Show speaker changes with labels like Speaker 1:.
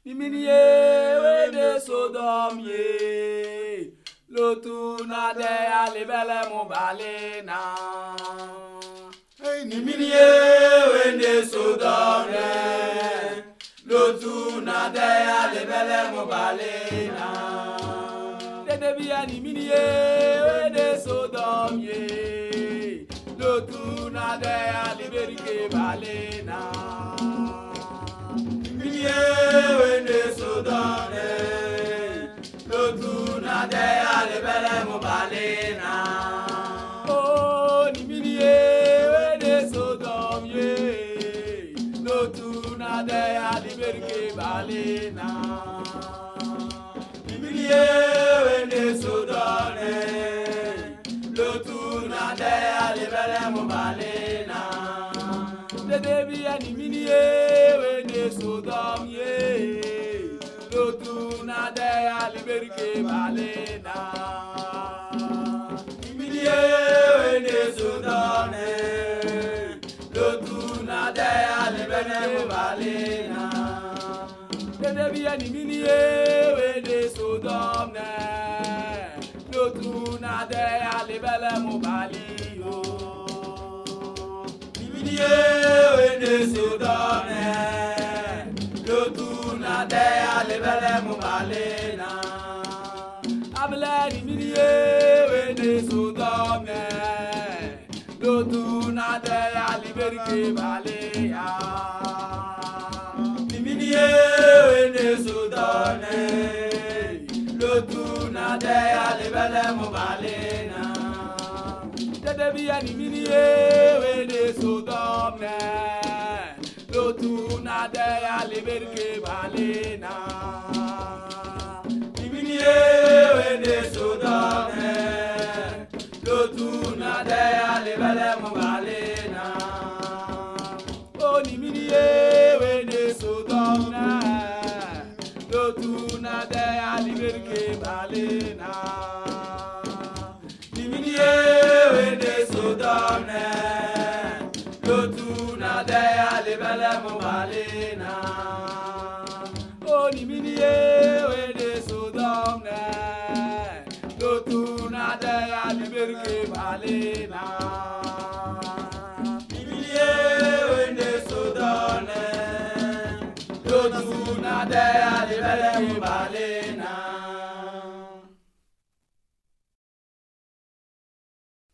Speaker 1: Iminie wende Sodom ye, lotu na de alibele mubalena. Iminie wende Sodom ye, lotu na de alibele mubalena. Dedebia ni iminie wende Sodom ye, lotu na de aliberike balena. Wende Sodom ye, lotu na de alibele mubalena. Oh, niminie wende Sodom ye, lotu na de aliberike balena. Niminie wende Sodom ye, lotu na de alibele mubalena. Dedebia niminie wende Sodom ye, lotu na de aliberike balena. Iminie wende Sodom ye, lotu na de alibele mubalena. Dedebia niminie wende Sodom ye, lotu na de alibele mubalio. Iminie wende Sodom ye, lotu na de alibele mubalena. Abele iminie wende Sodom ye, lotu na de aliberike balea. Iminie wende Sodom ye, lotu na de alibele mubalena. Dedebia iminie wende Sodom ye, lotu na de aliberike balena. Iminie wende Sodom ye, lotu na de alibele mubalena. Oh, iminie wende Sodom ye, lotu na de aliberike balena. Iminie wende Sodom ye, lotu na de alibele mubalena. Oh, iminie wende Sodom ye, lotu na de aliberike balena.